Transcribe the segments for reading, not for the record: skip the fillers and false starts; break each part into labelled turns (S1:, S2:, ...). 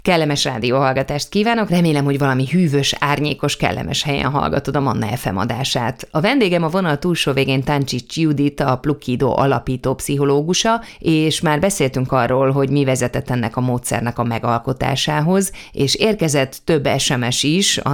S1: Kellemes rádióhallgatást kívánok, remélem, hogy valami hűvös, árnyékos, kellemes helyen hallgatod a Manna FM adását. A vendégem a vonal túlsó végén Táncsics Judit, a Plukido alapító pszichológusa, és már beszéltünk arról, hogy mi vezetett ennek a módszernek a megalkotásához, és érkezett több SMS is a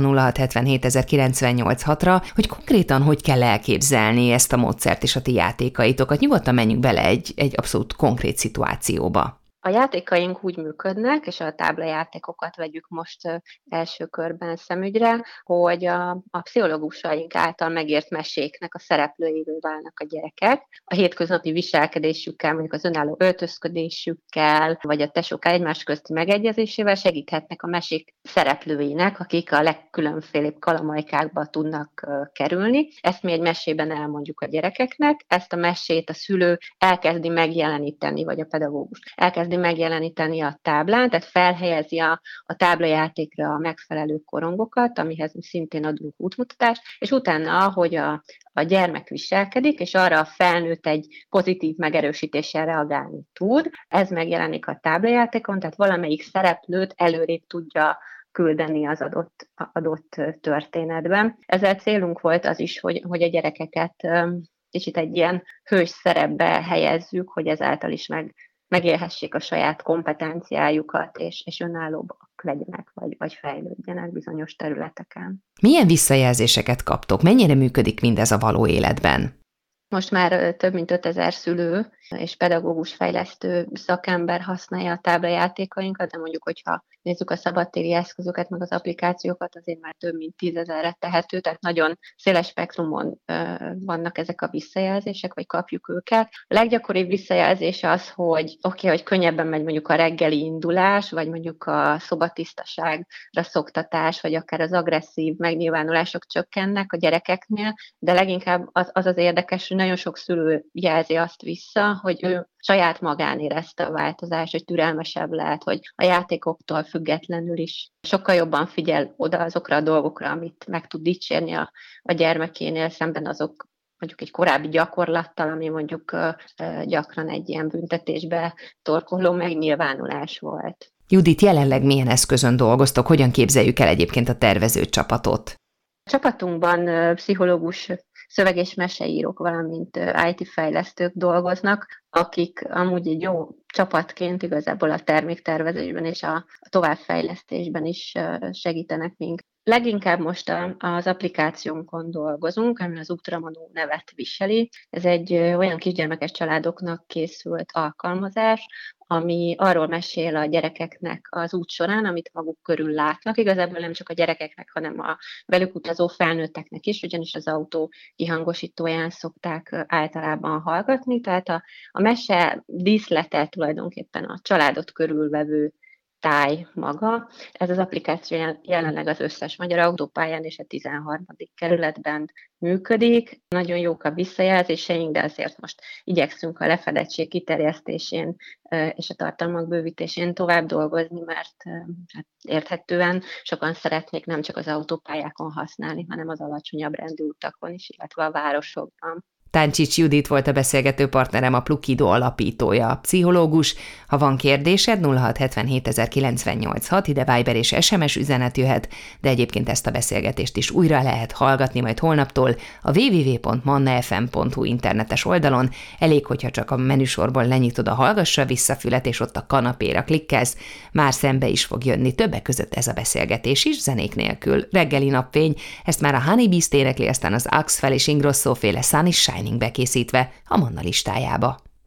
S1: 0677 ra hogy konkrétan hogy kell elképzelni ezt a módszert és a ti játékaitokat. Nyugodtan menjünk bele egy abszolút konkrét szituációba.
S2: A játékaink úgy működnek, és a táblajátékokat vegyük most első körben szemügyre, hogy a pszichológusaink által megírt meséknek a szereplőivé válnak a gyerekek. A hétköznapi viselkedésükkel, mondjuk az önálló öltözködésükkel, vagy a tesókkal egymás közti megegyezésével segíthetnek a mesék szereplőinek, akik a legkülönfélébb kalamajkákba tudnak kerülni. Ezt mi egy mesében elmondjuk a gyerekeknek, ezt a mesét a szülő elkezdi megjeleníteni, vagy a pedagógus elkezdi megjeleníteni a táblán, tehát felhelyezi a táblajátékra a megfelelő korongokat, amihez szintén adunk útmutatást, és utána, ahogy a gyermek viselkedik, és arra a felnőtt egy pozitív megerősítéssel reagálni tud, ez megjelenik a táblajátékon, tehát valamelyik szereplőt előrébb tudja küldeni az adott történetben. Ezzel célunk volt az is, hogy a gyerekeket kicsit egy ilyen hős szerepbe helyezzük, hogy ezáltal is megélhessék a saját kompetenciájukat, és önállóbbak legyenek, vagy fejlődjenek bizonyos területeken.
S1: Milyen visszajelzéseket kaptok? Mennyire működik mindez a való életben?
S2: Most már több mint 5000 szülő és pedagógus fejlesztő szakember használja a táblajátékainkat, de mondjuk, hogyha nézzük a szabadtéri eszközöket, meg az applikációkat, azért már több mint 10 000-re tehető, tehát nagyon széles spektrumon vannak ezek a visszajelzések, vagy kapjuk őket. A leggyakoribb visszajelzés az, hogy könnyebben megy mondjuk a reggeli indulás, vagy mondjuk a szobatisztaságra szoktatás, vagy akár az agresszív megnyilvánulások csökkennek a gyerekeknél, de leginkább az érdekes, hogy nagyon sok szülő jelzi azt vissza, hogy ő saját magán érezte a változást, hogy türelmesebb lehet, hogy a játékoktól függetlenül is sokkal jobban figyel oda azokra a dolgokra, amit meg tud dicsérni a gyermekénél, szemben azok mondjuk egy korábbi gyakorlattal, ami mondjuk gyakran egy ilyen büntetésbe torkoló megnyilvánulás volt.
S1: Judit, jelenleg milyen eszközön dolgoztok? Hogyan képzeljük el egyébként a tervező csapatot?
S2: A csapatunkban pszichológus szöveg- és meseírók, valamint IT-fejlesztők dolgoznak, akik amúgy egy jó csapatként igazából a terméktervezésben és a továbbfejlesztésben is segítenek minket. Leginkább most az applikációnkon dolgozunk, ami az Ultramanó nevet viseli. Ez egy olyan kisgyermekes családoknak készült alkalmazás, ami arról mesél a gyerekeknek az út során, amit maguk körül látnak. Igazából nem csak a gyerekeknek, hanem a velük utazó felnőtteknek is, ugyanis az autó kihangosítóján szokták általában hallgatni. Tehát a mese díszlete tulajdonképpen a családot körülvevő táj maga. Ez az applikáció jelenleg az összes magyar autópályán és a 13. kerületben működik. Nagyon jók a visszajelzéseink, de azért most igyekszünk a lefedettség kiterjesztésén és a tartalmak bővítésén tovább dolgozni, mert érthetően sokan szeretnék nem csak az autópályákon használni, hanem az alacsonyabb rendű utakon is, illetve a városokban.
S1: Táncsics Judit volt a beszélgető partnerem, a Plukido alapítója, a pszichológus. Ha van kérdésed, 0677 ide Viber és SMS üzenet jöhet, de egyébként ezt a beszélgetést is újra lehet hallgatni majd holnaptól a www.mannafm.hu internetes oldalon. Elég, hogyha csak a menüsorból lenyitod a Hallgassa vissza fület, és ott a kanapéra klikkelsz, már szembe is fog jönni többek között ez a beszélgetés is, zenék nélkül. Reggeli napfény, ezt már a Honeybees énekli, aztán az Axwell és Ingrosso féle Sun is Shining bekészítve a Manna listájába.